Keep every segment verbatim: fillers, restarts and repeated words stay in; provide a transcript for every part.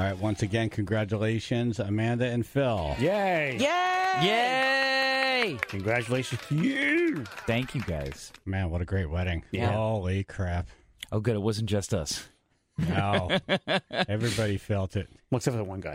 right, once again, congratulations, Amanda and Phil. Yay! Yay! Yay! Congratulations to you. Thank you, guys. Man, what a great wedding. Yeah. Holy crap. Oh, good. It wasn't just us. No. Everybody felt it. Well, except for the one guy.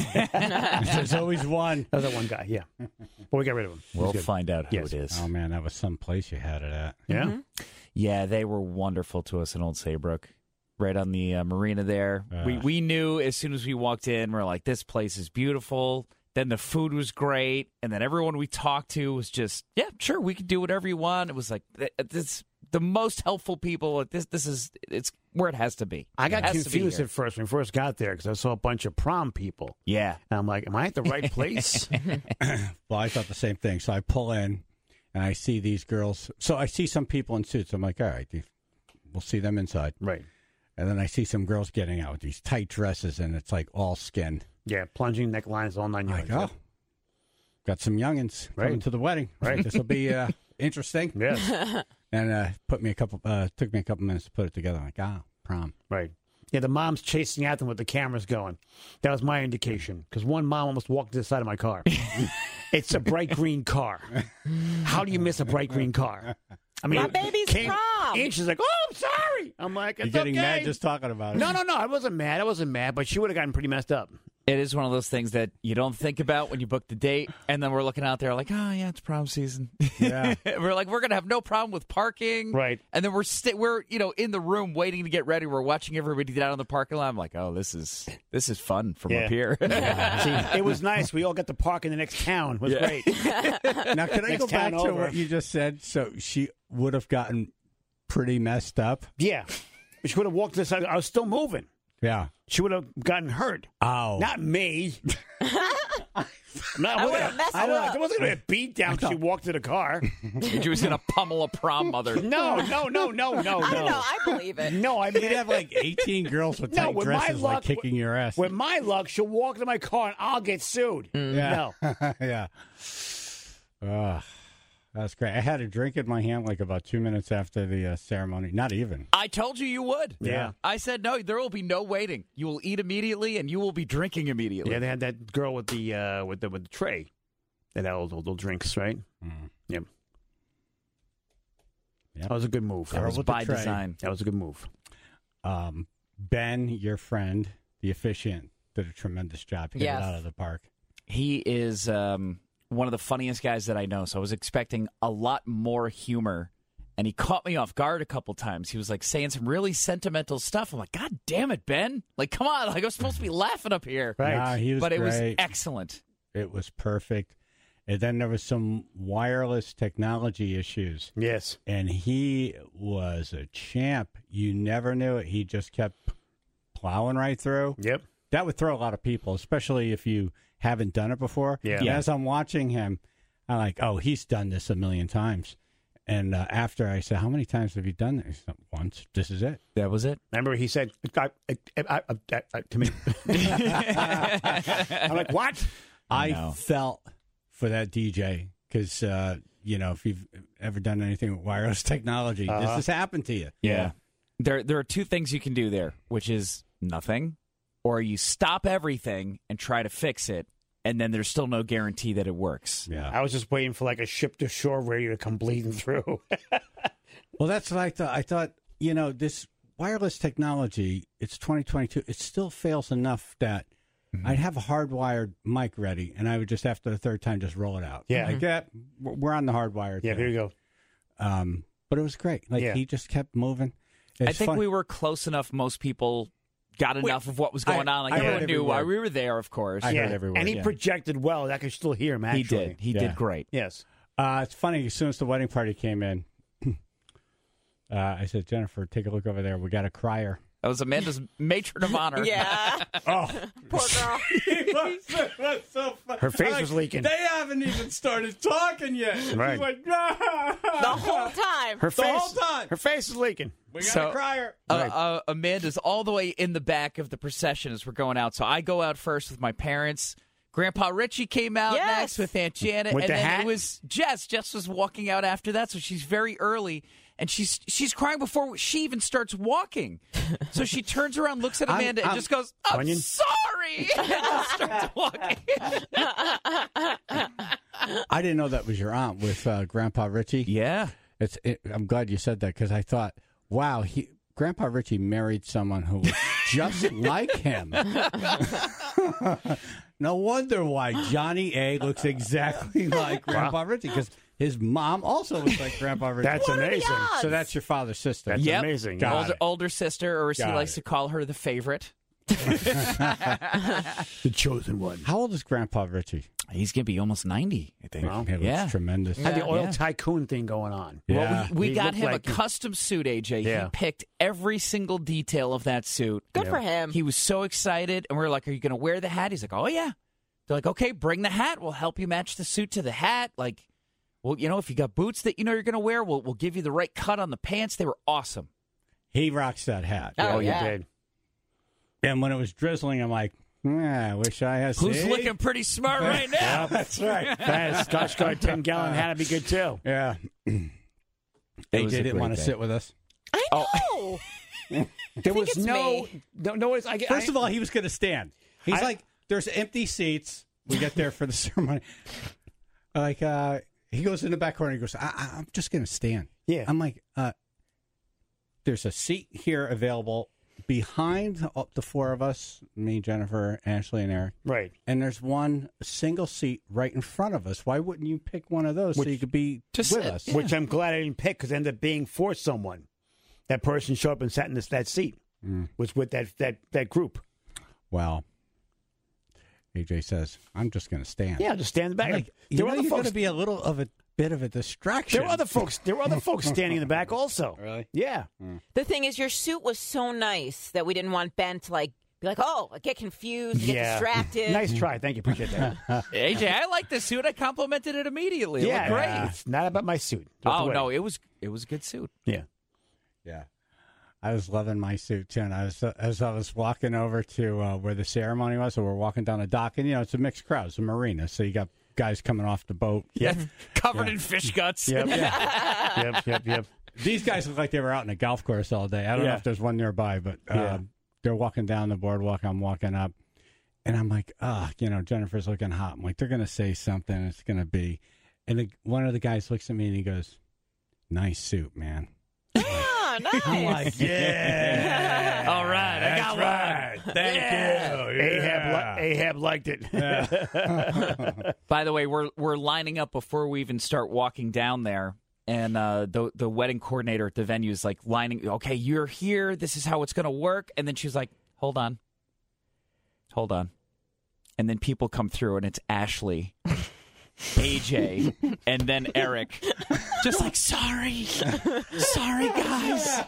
There's always one. That was that one guy, yeah. But we got rid of him. He was We'll good. find out who Yes. it is. Oh, man, that was some place you had it at. Yeah? Mm-hmm. Yeah, they were wonderful to us in Old Saybrook, right on the uh, marina there. Uh. We we knew as soon as we walked in, we we're like, this place is beautiful. Then the food was great, and then everyone we talked to was just, yeah, sure, we could do whatever you want. It was like this the most helpful people. This this is it's where it has to be. I got It has to be confused here. at first when we first got there because I saw a bunch of prom people. Yeah. And I'm like, am I at the right place? Well, I thought the same thing. So I pull in, and I see these girls. So I see some people in suits. I'm like, all right, we'll see them inside. Right. And then I see some girls getting out with these tight dresses, and it's like all skin. Yeah, plunging necklines, all nine I'm yards. like, oh, got some youngins Right. coming to the wedding. Right. This will be uh, interesting. Yes. And uh, put me a couple. Uh, took me a couple minutes to put it together. I'm like, ah, prom. Right. Yeah, the mom's chasing after them with the cameras going. That was my indication because one mom almost walked to the side of my car. It's a bright green car. How do you miss a bright green car? I mean, My baby's prom. And she's like, "Oh, I'm sorry." I'm like, You're "It's getting okay." mad just talking about it. No, no, no. I wasn't mad. I wasn't mad, but she would have gotten pretty messed up. It is one of those things that you don't think about when you book the date, and then we're looking out there like, oh, yeah, it's prom season. Yeah. We're like, we're going to have no problem with parking. Right. And then we're, st- we're you know, in the room waiting to get ready. We're watching everybody down in the parking lot. I'm like, oh, this is this is fun from Yeah. up here. See, it was nice. We all got to park in the next town. It was Yeah. great. Now, can I Next go back town to over. what you just said? So she would have gotten pretty messed up. Yeah. She would have walked to the side. I was still moving. Yeah. She would have gotten hurt. Oh. Not me. Not, I would've messed I her would've- up. There wasn't going to be a beat down because she walked to the car. She was going to pummel a prom mother. No, no, no, no, no, I don't know. no. I believe it. No, I You'd mean, have like eighteen girls with No, tight with my dresses like luck- kicking your ass. with my luck, she'll walk to my car and I'll get sued. Yeah. No. yeah. Ugh. That's great. I had a drink in my hand like about two minutes after the uh, ceremony. Not even. I told you you would. Yeah. I said, no, there will be no waiting. You will eat immediately, and you will be drinking immediately. Yeah, they had that girl with the uh, with the with the tray that had all those little drinks, right? Mm. Yep. Yep. That was a good move. That Girl was with the by tray. design. That was a good move. Um, Ben, your friend, the officiant, did a tremendous job. He got Yes. it out of the park. He is um, one of the funniest guys that I know, so I was expecting a lot more humor, and he caught me off guard a couple times. He was like saying some really sentimental stuff. I'm like, God damn it, Ben! Like, come on! Like, I'm supposed to be laughing up here, Right. Nah, he was but it was great. excellent. It was perfect. And then there was some wireless technology issues. Yes. And he was a champ. You never knew it. He just kept plowing right through. Yep. That would throw a lot of people, especially if you haven't done it before. Yeah. And Yeah. As I'm watching him, I'm like, oh, he's done this a million times. And uh, after I said, how many times have you done this? He said, once. This is it. That was it. Remember, he said I, I, I, I, I, to me. I'm like, what? I know. felt for that D J because, uh, you know, if you've ever done anything with wireless technology, Uh-huh. this has happened to you. Yeah. There there are two things you can do there, which is nothing, or you stop everything and try to fix it, and then there's still no guarantee that it works. Yeah. I was just waiting for like a ship to shore radio to come bleeding through. Well, that's what I thought. I thought, you know, this wireless technology, it's twenty twenty-two. It still fails enough that Mm-hmm. I'd have a hardwired mic ready, and I would just, after the third time, just roll it out. Yeah. Like that. We're on the hardwired Yeah, thing. here you go. Um, but it was great. Like, Yeah. he just kept moving. It's I think fun. we were close enough. Most people got enough of what was going I- on. Like I heard everyone every knew why word. we were there, of course. I yeah. heard every word, And he yeah. projected well. I could still hear him, he actually. did. He Yeah. did great. Yes. Uh, it's funny. As soon as the wedding party came in, uh, I said, Jennifer, take a look over there. We got a crier. That was Amanda's matron of honor. Yeah. Oh, Poor girl. That's so funny. Her face was leaking. They haven't even started talking yet. She's Right. like, The whole time. Her The face, whole time. Her face is leaking. we got So- a crier. Uh, Right. uh, Amanda's all the way in the back of the procession as we're going out. So I go out first with my parents. Grandpa Richie came out Yes. next with Aunt Janet, With and the then hat? it was Jess. Jess was walking out after that, so she's very early, and she's she's crying before she even starts walking. So she turns around, looks at I'm- Amanda, and I'm- just goes, "I'm Onion? sorry." sorry. Starts walking. I didn't know that was your aunt with uh, Grandpa Richie. Yeah. It's. It, I'm glad you said that because I thought, wow, he Grandpa Richie married someone who was just like him. No wonder why Johnny A looks exactly like Grandpa Richie because his mom also looks like Grandpa Richie. That's What are the amazing. odds? So that's your father's sister. That's Yep. amazing. Got Older, it. older sister, or as he Got likes it. to call her, the favorite. The chosen one. How old is Grandpa Richie? He's going to be almost ninety, I think. Wow. He looks Yeah. tremendous. Had the Yeah. oil Yeah. tycoon thing going on. Yeah. Well, we, we He got looked him like a he- custom suit, A J. Yeah. He picked every single detail of that suit. Good for him. He was so excited, and we were like, are you going to wear the hat? He's like, oh, yeah. They're like, okay, bring the hat. We'll help you match the suit to the hat. Like, well, you know, if you got boots that you know you're going to wear, we'll, we'll give you the right cut on the pants. They were awesome. He rocks that hat. Oh, you yeah. did. And when it was drizzling, I'm like, yeah, I wish I had. Who's see? looking pretty smart right now? That's right. That Scotch Guard ten gallon hat would be good too. Yeah. They was a didn't great want to day. sit with us. I Oh. know. There was it's no, me. no, no. It's, I, First I, of all, he was going to stand. He's I- like, there's empty seats. We get there for the ceremony. Like, uh, he goes in the back corner. He goes, I, I, I'm just going to stand. Yeah. I'm like, uh, there's a seat here available behind all- the four of us, me, Jennifer, Ashley, and Eric. right. And there's one single seat right in front of us. Why wouldn't you pick one of those so Which- you could be Just with sit, us? yeah. Which I'm glad I didn't pick because it ended up being for someone. That person showed up and sat in this, that seat. Mm. Was with that that that group. Well, A J says, I'm just going to stand. Yeah, just stand in the back. Like, you there know, were other you're going folks. to be a little of a bit of a distraction. There were other folks. There were other folks standing in the back also. Really? Yeah. The thing is, your suit was so nice that we didn't want Ben to like be like, oh, I get confused, get Yeah. distracted. Nice try. Thank you. Appreciate that. A J, I like the suit. I complimented it immediately. It yeah. looked great. It's not about my suit. Just Oh, the way. no, it was it was a good suit. Yeah. Yeah. I was loving my suit too, and I was as I was walking over to uh, where the ceremony was. So we're walking down the dock, and you know it's a mixed crowd, it's a marina, so you got guys coming off the boat. Yep. Covered in fish guts. Yep. yep. Yep. Yep. These guys look like they were out in a golf course all day. I don't know Yeah. if there's one nearby, but uh, Yeah. they're walking down the boardwalk. I'm walking up, and I'm like, ah, you know, Jennifer's looking hot. I'm like, they're gonna say something. It's gonna be, and the, one of the guys looks at me and he goes, "Nice suit, man." Oh, nice. I'm like, yeah. All right, I got right. Thank Yeah. you. Ahab, li- Ahab liked it. By the way, we're we're lining up before we even start walking down there, and uh, the the wedding coordinator at the venue is like lining. Okay, you're here. This is how it's going to work. And then she's like, "Hold on, hold on," and then people come through, and it's Ashley, A J, and then Eric, just like, "Sorry, sorry, guys,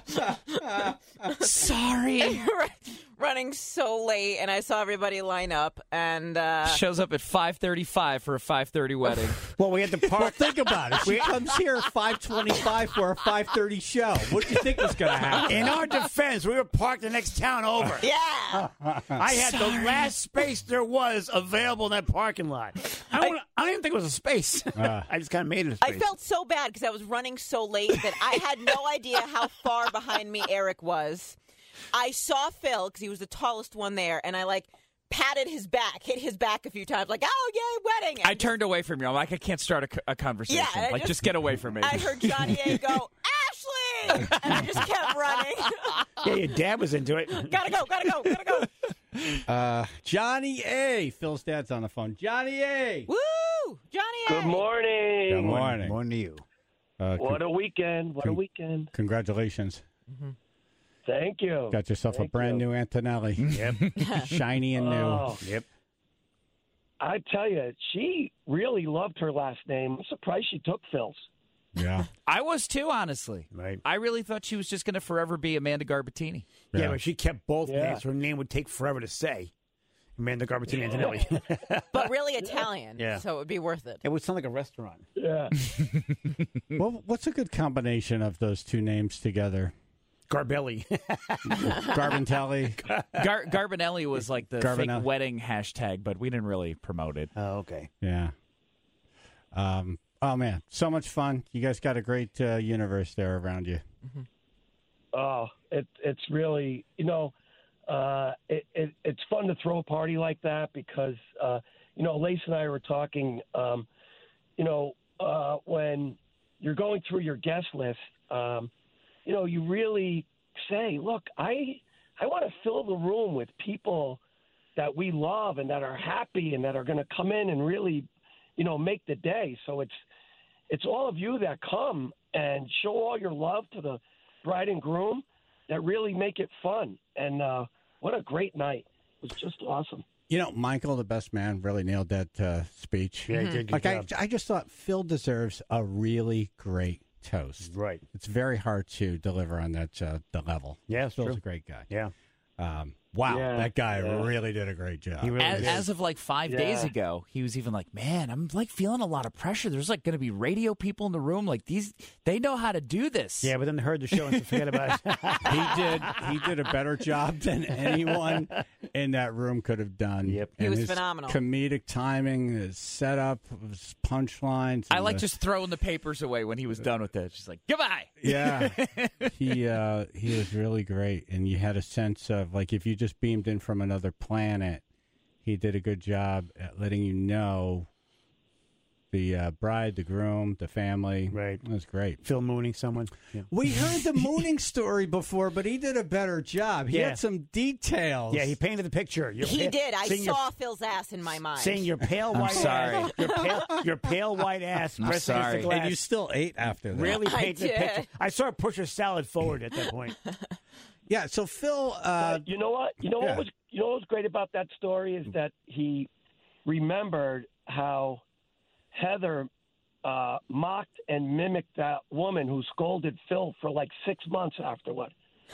sorry." Running so late, and I saw everybody line up, and uh, Shows up at five thirty-five for a five thirty wedding. Well, we had to Well, park. think about it. She comes here at five twenty-five for a five thirty show. What do you think was going to happen? In our defense, we were parked the next town over. yeah, I had the last space there was available in that parking lot. I don't, I don't even think it was a space. I just kind of made it a I space. felt so bad because I was running so late that I had no idea how far behind me Eric was. I saw Phil because he was the tallest one there, and I like patted his back, hit his back a few times, like, "Oh yay, wedding!" And I turned away from you. I'm like, I can't start a, a conversation. Yeah, I like, just- just get away from me. I heard Johnny A go, "Ashley," and I just kept running. Yeah, your dad was into it. gotta go, gotta go, gotta go. Uh, Johnny A. Phil's dad's on the phone. Johnny A. Woo, Johnny A. Good morning. Good morning. Morning to you. Uh, What con- a weekend. What a con- weekend. congratulations. Thank you. Got yourself Thank a brand you. new Antonelli. Yep. Shiny and new. Oh, Yep. I tell you, she really loved her last name. I'm surprised she took Phil's. Yeah. I was too, honestly. Right. I really thought she was just going to forever be Amanda Garbatini. Yeah, Yeah. but she kept both Yeah. names. Her name would take forever to say. Amanda Garbatini Antonelli. but really Italian, Yeah. so it would be worth it. It would sound like a restaurant. Yeah. Well, what's a good combination of those two names together? Garbelli. Garbintelli. Gar- Garbinelli was like the Garbinelli. fake wedding hashtag, but we didn't really promote it. Oh, okay. Yeah. Um. Oh man, so much fun! You guys got a great uh, universe there around you. Oh, it, it's really, you know, uh, it, it, it's fun to throw a party like that because, uh, you know, Lace and I were talking, um, you know, uh, when you're going through your guest list, um, you know, you really say, look, I I want to fill the room with people that we love and that are happy and that are going to come in and really, you know, make the day. So it's it's all of you that come and show all your love to the bride and groom that really make it fun. And uh, what a great night. It was just awesome. You know, Michael, the best man, really nailed that uh, speech. Yeah, he did. Good Like I, job. I just thought Phil deserves a really great toast. Right. It's very hard to deliver on that uh, the level. Yeah, it's Phil's true. a great guy. Yeah. Um, wow, Yeah, that guy yeah. really did a great job. He really As, did. as of like five days Yeah. ago, he was even like, "Man, I'm like feeling a lot of pressure. There's like going to be radio people in the room. Like these, they know how to do this." Yeah, but then they heard the show and said, forget about it. he did. He did a better job than anyone in that room could have done. Yep. He And was his phenomenal. Comedic timing, his setup, his punchlines. I and like the- just throwing the papers away when he was done with it. Just like goodbye. Yeah, he uh, he was really great, and you had a sense of like if you just beamed in from another planet, he did a good job at letting you know the uh, bride, the groom, the family. Right. It was great. Phil mooning someone. Yeah. We heard the mooning story before, but he did a better job. He Yeah. had some details. Yeah, he painted the picture. Your He pa- did. I seeing saw your, Phil's ass in my mind. seeing your pale white sorry. ass. Your pale, your pale white ass. I'm pressed against sorry. the glass. And you still ate after that. really I painted the did. picture. I saw her push her salad forward at that point. Yeah. So Phil, uh, you know what? You know yeah. what was you know what was great about that story is that he remembered how Heather uh, mocked and mimicked that woman who scolded Phil for like six months afterward.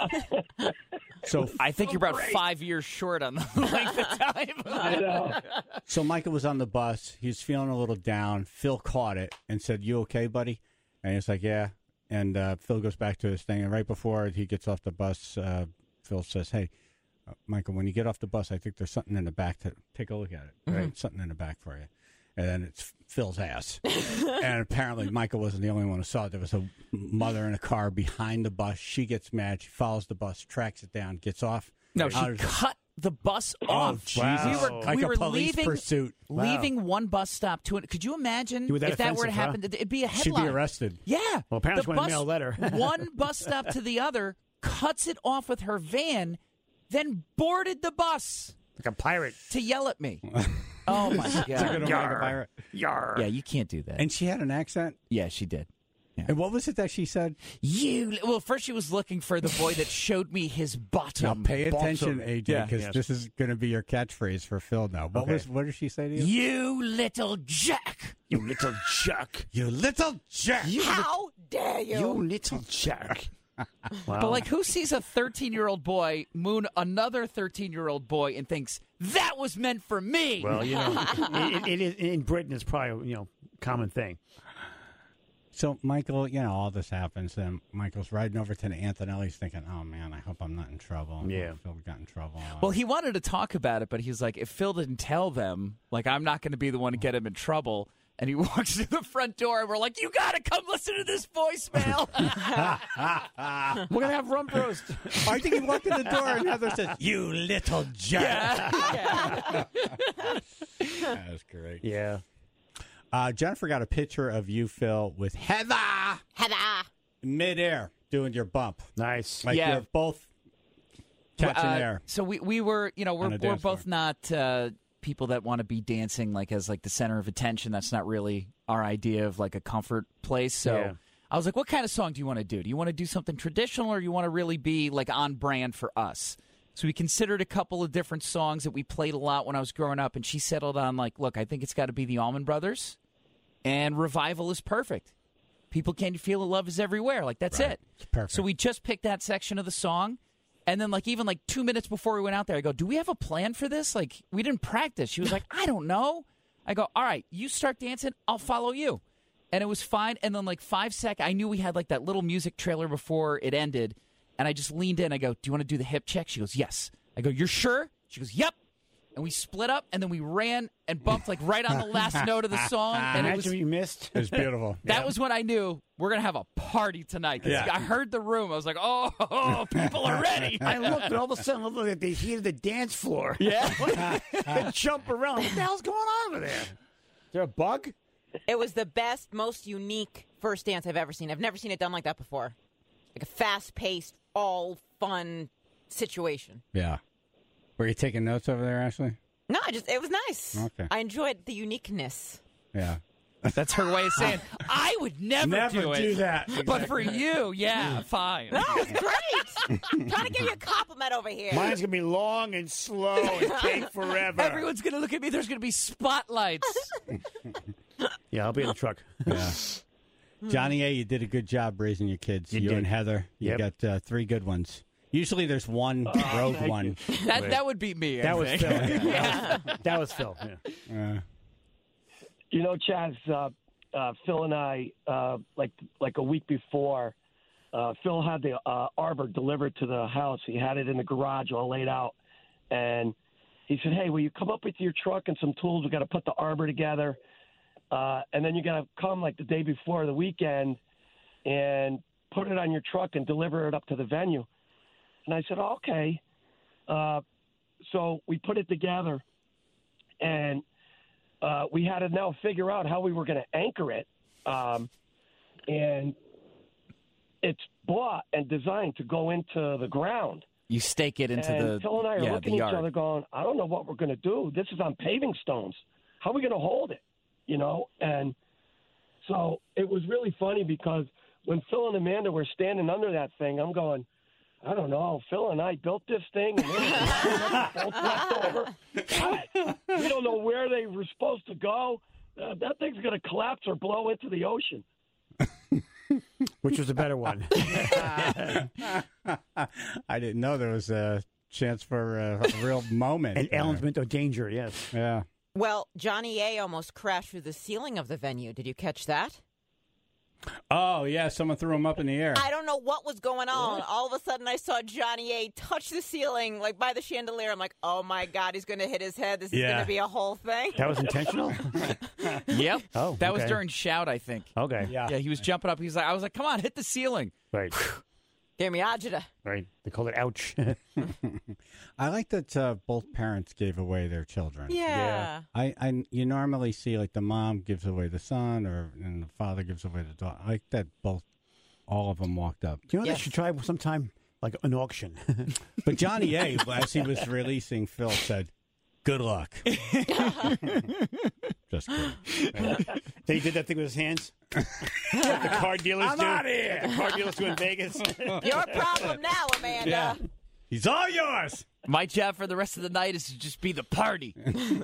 so I think you're about great. five years short on the length of time. I know. So Michael was on the bus. He was feeling a little down. Phil caught it and said, "You okay, buddy?" And he's like, "Yeah." And uh, Phil goes back to his thing. And right before he gets off the bus, uh, Phil says, "Hey, uh, Michael, when you get off the bus, I think there's something in the back. To take a look at it. Right, something in the back for you." And then it's Phil's ass. And apparently Michael wasn't the only one who saw it. There was a mother in a car behind the bus. She gets mad. She follows the bus, tracks it down, gets off. No, Out she of- cut the bus off. Jesus. We were, Like we a were police leaving, pursuit. Wow. leaving one bus stop to it. Could you imagine Would that if that were to offensive, huh? happen? It'd be a She'd headline. be arrested. Yeah. Well, parents The want to bus- mail a letter. one bus stop to the other, cuts it off with her van, then boarded the bus Like a pirate. to yell at me. Oh my god! Yar. Yar. Yeah, you can't do that. And she had an accent. yeah, she did. And what was it that she said? You well, first she was looking for the boy that showed me his Now bottom. pay attention, bottom. A J, Yeah. because Yes. this is going to be your catchphrase for Phil now. What Okay. was? What did she say to you? You little jack. You little jerk. You little jack. How dare you? You little jerk. Wow. But like, who sees a thirteen-year-old boy moon another thirteen-year-old boy and thinks that was meant for me? Well, you know, it, it is in Britain. It's probably you know common thing. So Michael, you know, all this happens, and Michael's riding over to the Antonelli's, thinking, "Oh man, I hope I'm not in trouble." Yeah. Phil got in trouble. Well, he wanted to talk about it, but he was like, if Phil didn't tell them, like, I'm not going to be the one to get him in trouble. And he walks to the front door, and we're like, you got to come listen to this voicemail. We're gonna have rump roast. I think he walked in the door, and Heather says, "You little jack." That's great. Yeah. Uh, Jennifer got a picture of you, Phil, with Heather Heather. midair doing your bump. Nice. Like Yeah. you're both catching Uh, air. So we, we were, you know, we're, On a we're dance both floor. not uh, people that want to be dancing like as like the center of attention. That's not really our idea of like a comfort place. So Yeah. I was like, what kind of song do you want to do? Do you want to do something traditional, or you want to really be like on brand for us? So we considered a couple of different songs that we played a lot when I was growing up, and she settled on like, look, I think it's got to be the Allman Brothers, and Revival is perfect. People can feel that love is everywhere. Like that's Right. it. It's perfect. So we just picked that section of the song. And then, like, even like two minutes before we went out there, I go, do we have a plan for this? Like, we didn't practice. She was like, I don't know. I go, all right, you start dancing. I'll follow you. And it was fine. And then, like, five seconds, I knew we had, like, that little music trailer before it ended. And I just leaned in. I go, do you want to do the hip check? She goes, yes. I go, you're sure? She goes, yep. and we split up, and then we ran and bumped like right on the last note of the song. And it Imagine was, what you missed. It was beautiful. that was when I knew we're going to have a party tonight. 'Cause Yeah. I heard the room. I was like, oh, people are ready. I looked, and all of a sudden, I looked like they heated the dance floor. Yeah. And jump around. What the hell's going on over there? Is there a bug? It was the best, most unique first dance I've ever seen. I've never seen it done like that before. Like a fast-paced, all fun situation. Yeah. Were you taking notes over there, Ashley? No, I just it was nice. Okay. I enjoyed the uniqueness. Yeah. That's her way of saying, I would never, Never do it. do that. But for you, yeah, fine. No, it's great. I'm trying to give you a compliment over here. Mine's going to be long and slow and take forever. Everyone's going to look at me. There's going to be spotlights. Yeah, I'll be in the truck. Yeah. Johnny A., you did a good job raising your kids. You You, did. and Heather. You Yep. got uh, three good ones. Usually there's one rogue thank one. That that would be me. I That was think. Phil. Yeah. That was Phil. Yeah. Uh, You know, Chaz, uh, uh, Phil and I, uh, like like a week before, uh, Phil had the uh, arbor delivered to the house. He had it in the garage all laid out. And he said, hey, will you come up with your truck and some tools? We got to put the arbor together. Uh, and then you got to come like the day before the weekend and put it on your truck and deliver it up to the venue. And I said, oh, okay. Uh, so we put it together, and uh, we had to now figure out how we were going to anchor it. Um, and it's bought and designed to go into the ground. You stake it into and the Phil and I are yeah, looking the at each yard. other going, I don't know what we're going to do. This is on paving stones. How are we going to hold it? You know? And so it was really funny because when Phil and Amanda were standing under that thing, I'm going, I don't know. Phil and I built this thing, and they were both left over. I- we don't know where they were supposed to go. Uh, that thing's going to collapse or blow into the ocean. Which was a better one? I didn't know there was a chance for a, a real moment. An there. element of danger, yes. Yeah. Well, Johnny A almost crashed through the ceiling of the venue. Did you catch that? Oh, yeah. Someone threw him up in the air. I don't know what was going on. All of a sudden, I saw Johnny A touch the ceiling, like by the chandelier. I'm like, oh my God, he's going to hit his head. This is Yeah. going to be a whole thing. That was intentional? Yep. Oh, that was okay. during Shout, I think. Okay. Yeah. Yeah, he was jumping up. He was like, I was like, come on, hit the ceiling. Right. Gave me agita. Right. They call it ouch. I like that uh, both parents gave away their children. Yeah. I, I, you normally see like the mom gives away the son, or and the father gives away the daughter. I like that both, all of them walked up. Do you know what Yes. they should try sometime? Like an auction. But Johnny A, as he was releasing Phil, said, "Good luck." Just kidding. They did that thing with his hands. Like the car dealers I'm do. outta here. Like the car dealers do in Vegas. Your problem now, Amanda. Yeah. He's all yours. My job for the rest of the night is to just be the party.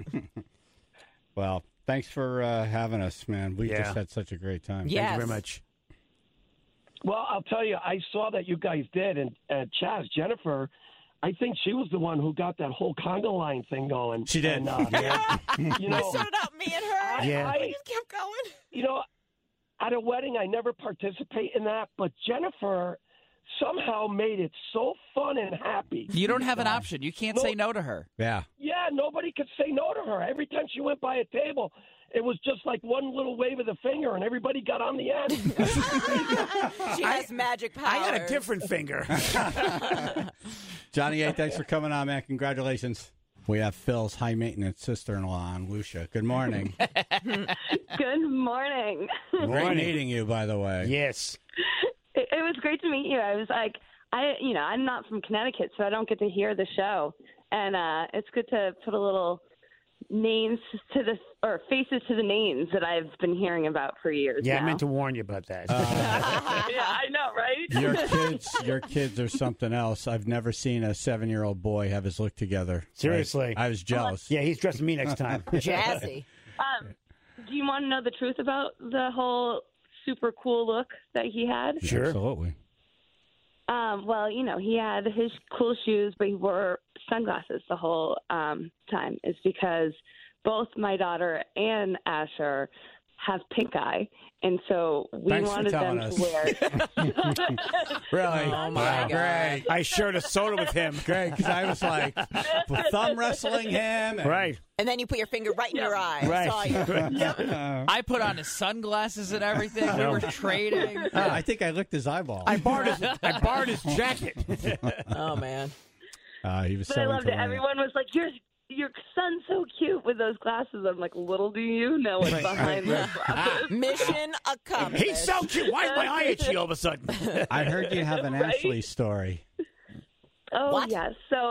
Well, thanks for uh, having us, man. We Yeah. just had such a great time. Yeah. Thank you Yes. very much. Well, I'll tell you, I saw that you guys did, and uh, Chaz, Jennifer, I think she was the one who got that whole conga line thing going. She did. And, uh, you I know, started out me and her. Yeah. I just kept going. you know, at a wedding, I never participate in that, but Jennifer somehow made it so fun and happy. You don't have an option. You can't No. say no to her. Yeah. Yeah, nobody could say no to her. Every time she went by a table, it was just like one little wave of the finger, and everybody got on the end. She has magic powers. I got a different finger. Johnny A, thanks for coming on, man. Congratulations. We have Phil's high maintenance sister-in-law on, Lucia. Good morning. Good morning. Great meeting you, by the way. Yes. It, it was great to meet you. I was like, I, you know, I'm not from Connecticut, so I don't get to hear the show, and uh, it's good to put a little names to the or faces to the names that I've been hearing about for years. Yeah, now. I meant to warn you about that. Yeah, I know, right? Your kids, your kids are something else. I've never seen a seven-year-old boy have his look together. Seriously. I, I was jealous. Yeah, he's dressing me next time. Jazzy. Um, do you want to know the truth about the whole super cool look that he had? Sure. Absolutely. Um, well, you know, he had his cool shoes, but he wore sunglasses the whole um, time. Is because both my daughter and Asher have pink eye, and so we Thanks for wanted them telling to wear. Really? Oh, my God. Great. I shared a soda with him. Great, because I was like thumb wrestling him. and- Right. And then you put your finger right in your eye. Right. I saw you. I put on his sunglasses and everything. We were trading. Uh, I think I licked his eyeball. I borrowed his, I borrowed his jacket. Oh, man. Uh, he was But so I loved into it. running. Everyone was like, "Your your son's so cute with those glasses." I'm like, "Little do you know what's behind those glasses." Mission accomplished. He's so cute. Why is my eye itchy all of a sudden? I heard you have an Right? Ashley story. Oh What? yes. So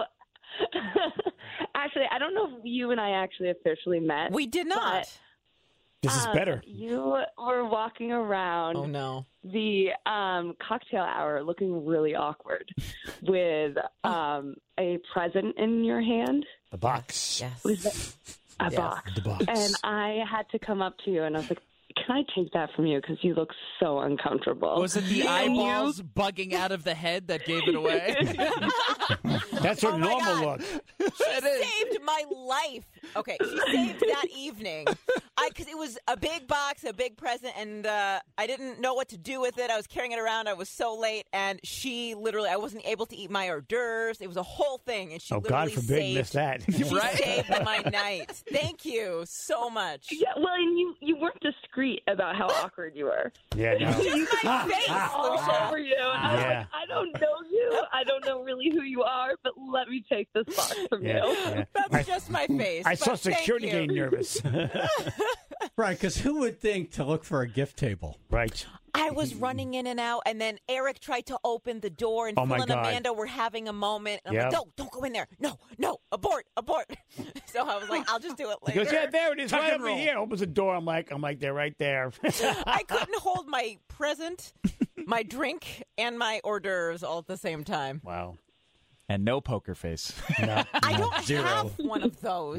actually, I don't know if you and I actually officially met. We did not. This is Um, better. You were walking around Oh, no. the um, cocktail hour looking really awkward with um, a present in your hand. The box. Yes. With a Yes. box. The box. And I had to come up to you and I was like, "Can I take that from you? Because you look so uncomfortable." Was it the And you- eyeballs bugging out of the head that gave it away? That's her Oh, my normal God. look. She saved my life. Okay, she saved that evening. I because it was a big box, a big present, and uh, I didn't know what to do with it. I was carrying it around. I was so late, and she literally, I wasn't able to eat my hors d'oeuvres. It was a whole thing, and she Oh, God literally forbid saved, miss that. She Right? saved my night. Thank you so much. Yeah, well, and you, you weren't discreet about how awkward you were. Yeah, no. My face, All Lucia. over you. And I was Yeah. like, "I don't know you. I don't know really who you are, but let me take this box from Yeah, you." yeah. That's just my face. I saw but thank security you. getting nervous. Right, because who would think to look for a gift table? Right. I was running in and out, and then Eric tried to open the door, and Oh, Phil my and God. Amanda were having a moment. And I'm Yep. like, no, don't go in there. No, no, abort, abort. So I was like, I'll just do it He later. goes, "Yeah, there it is, Tuck right and over roll. here." Opens the door. I'm like, I'm like, they're right there. I couldn't hold my present, my drink, and my hors d'oeuvres all at the same time. Wow. And no poker face. No. I don't have one of those.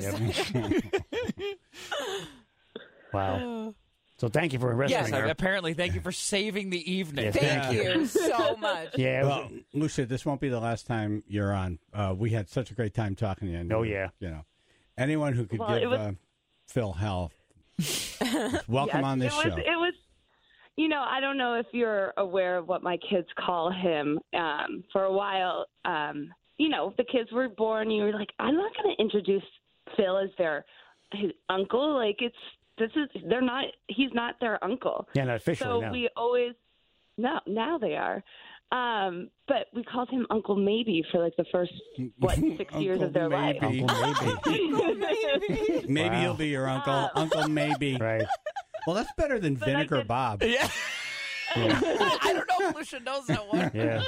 Wow. So thank you for rescuing Yes, So her. apparently, thank you for saving the evening. Yes, Thank Thank you so much. Yeah. it was- Well, Lucia, this won't be the last time you're on. Uh, we had such a great time talking to you. And, Oh, yeah. You know, anyone who could Well, it give was- uh, Phil hell, welcome Yes, on this it was, show. It was, you know, I don't know if you're aware of what my kids call him. Um, for a while, um, you know, the kids were born. You were like, "I'm not going to introduce Phil as their his uncle. Like it's this is they're not. He's not their uncle." yeah, not officially, So no. we always no now they are. Um, but we called him Uncle Maybe for like the first what six years of their life. Maybe. Uncle Maybe. Maybe Wow. he'll be your uncle. Uncle Maybe. Right. Well, that's better than But I Vinegar did- Bob. Yeah. I don't know if Lucia knows that one. Yeah.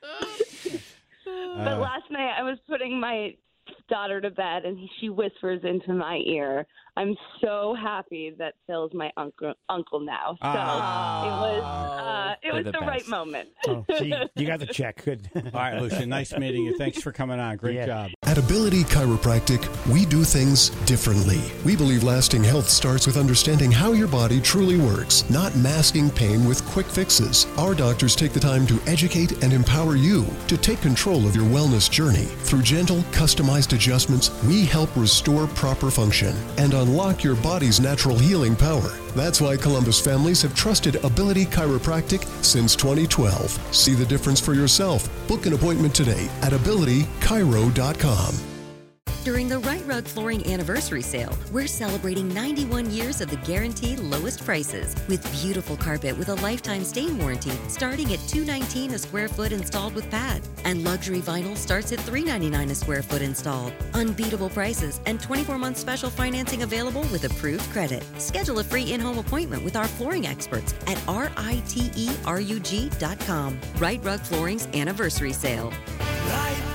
But Uh, last night I was putting my daughter to bed, and he, she whispers into my ear, "I'm so happy that Phil's my uncle uncle now." So Ah. it was uh, it They're was the the, best. right moment. Oh, so you, you got the check. Good. all right, Lucia, nice meeting you. Thanks for coming on. Great Yeah. job. At Ability Chiropractic, we do things differently. We believe lasting health starts with understanding how your body truly works, not masking pain with quick fixes. Our doctors take the time to educate and empower you to take control of your wellness journey. Through gentle, customized adjustments, we help restore proper function and unlock your body's natural healing power. That's why Columbus families have trusted Ability Chiropractic since twenty twelve. See the difference for yourself. Book an appointment today at ability chiro dot com. During the Right Rug Flooring Anniversary Sale, we're celebrating ninety-one years of the guaranteed lowest prices with beautiful carpet with a lifetime stain warranty starting at two hundred nineteen dollars a square foot installed with pad, and luxury vinyl starts at three hundred ninety-nine dollars a square foot installed. Unbeatable prices and twenty-four month special financing available with approved credit. Schedule a free in-home appointment with our flooring experts at R I T E R U G dot com. Right Rug Flooring's Anniversary Sale. Right